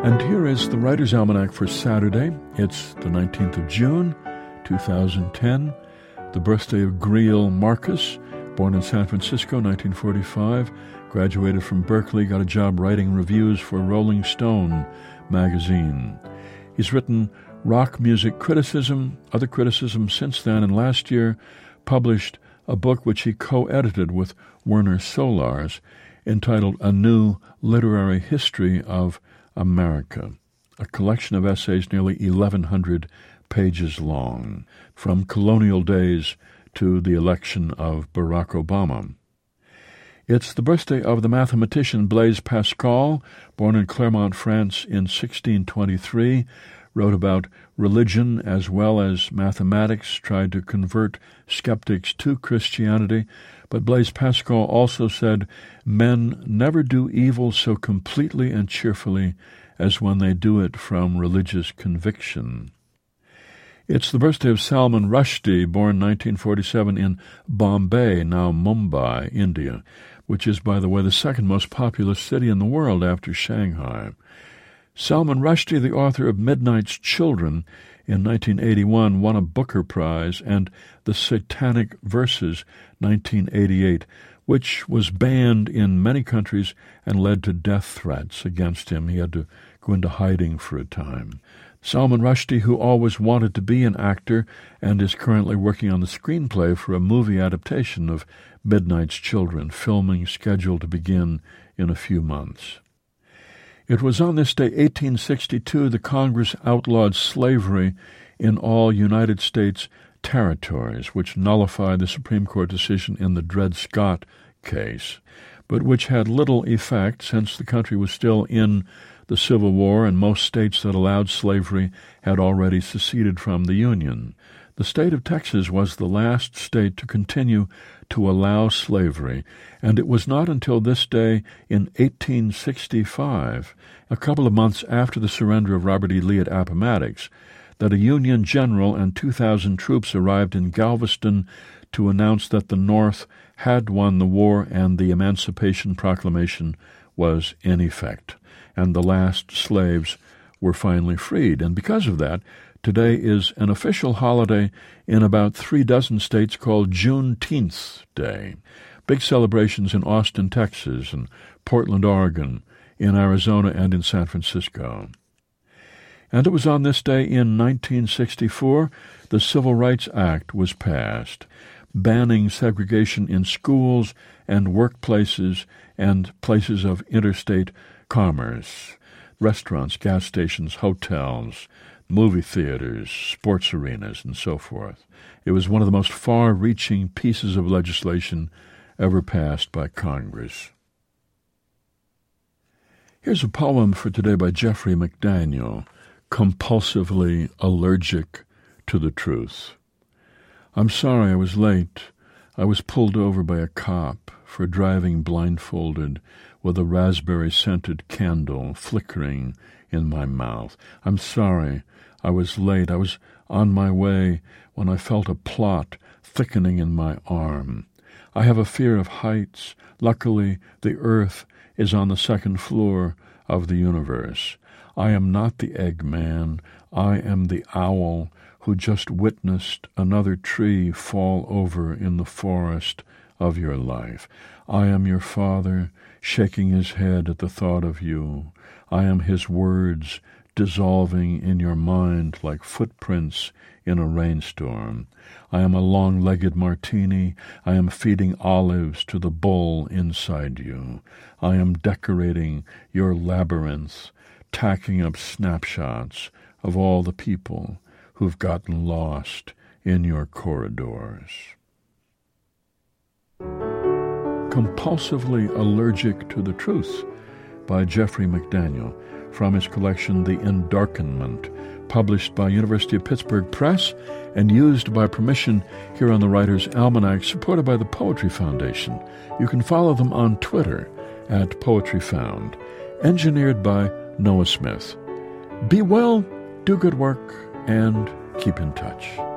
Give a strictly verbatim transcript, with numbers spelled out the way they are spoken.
And here is the Writer's Almanac for Saturday. It's the nineteenth of June, two thousand ten, the birthday of Greil Marcus, born in San Francisco, nineteen forty-five, graduated from Berkeley, got a job writing reviews for Rolling Stone magazine. He's written rock music criticism, other criticism since then, and last year published a book which he co-edited with Werner Solars entitled A New Literary History of America, a collection of essays nearly eleven hundred pages long, from colonial days to the election of Barack Obama. It's the birthday of the mathematician Blaise Pascal, born in Clermont, France in sixteen twenty-three, wrote about religion as well as mathematics, tried to convert skeptics to Christianity. But Blaise Pascal also said, "Men never do evil so completely and cheerfully as when they do it from religious conviction." It's the birthday of Salman Rushdie, born nineteen forty-seven in Bombay, now Mumbai, India, which is, by the way, the second most populous city in the world after Shanghai. Salman Rushdie, the author of Midnight's Children, in nineteen eighty-one won a Booker Prize, and The Satanic Verses, nineteen eighty-eight, which was banned in many countries and led to death threats against him. He had to go into hiding for a time. Salman Rushdie, who always wanted to be an actor and is currently working on the screenplay for a movie adaptation of Midnight's Children, filming scheduled to begin in a few months. It was on this day, eighteen sixty-two, the Congress outlawed slavery in all United States territories, which nullified the Supreme Court decision in the Dred Scott case, but which had little effect since the country was still in the Civil War and most states that allowed slavery had already seceded from the Union. The state of Texas was the last state to continue to allow slavery, and it was not until this day in eighteen sixty-five, a couple of months after the surrender of Robert E. Lee at Appomattox, that a Union general and two thousand troops arrived in Galveston to announce that the North had won the war and the Emancipation Proclamation was in effect, and the last slaves were finally freed. And because of that, today is an official holiday in about three dozen states called Juneteenth Day. Big celebrations in Austin, Texas, and Portland, Oregon, in Arizona, and in San Francisco. And it was on this day in nineteen sixty-four the Civil Rights Act was passed, banning segregation in schools and workplaces and places of interstate commerce, restaurants, gas stations, hotels, movie theaters, sports arenas, and so forth. It was one of the most far-reaching pieces of legislation ever passed by Congress. Here's a poem for today by Jeffrey McDaniel, Compulsively Allergic to the Truth. I'm sorry I was late. I was pulled over by a cop for driving blindfolded with a raspberry-scented candle flickering in my mouth. I'm sorry I was late. I was on my way when I felt a plot thickening in my arm. I have a fear of heights. Luckily, the earth is on the second floor of the universe. I am not the Eggman. I am the owl who just witnessed another tree fall over in the forest of your life. I am your father, shaking his head at the thought of you. I am his words dissolving in your mind like footprints in a rainstorm. I am a long-legged martini. I am feeding olives to the bull inside you. I am decorating your labyrinth, tacking up snapshots of all the people who've gotten lost in your corridors. Compulsively Allergic to the Truth by Jeffrey McDaniel, from his collection The Endarkenment, published by University of Pittsburgh Press and used by permission here on the Writer's Almanac, supported by the Poetry Foundation. You can follow them on Twitter at Poetry Found. Engineered by Noah Smith. Be well, do good work, and keep in touch.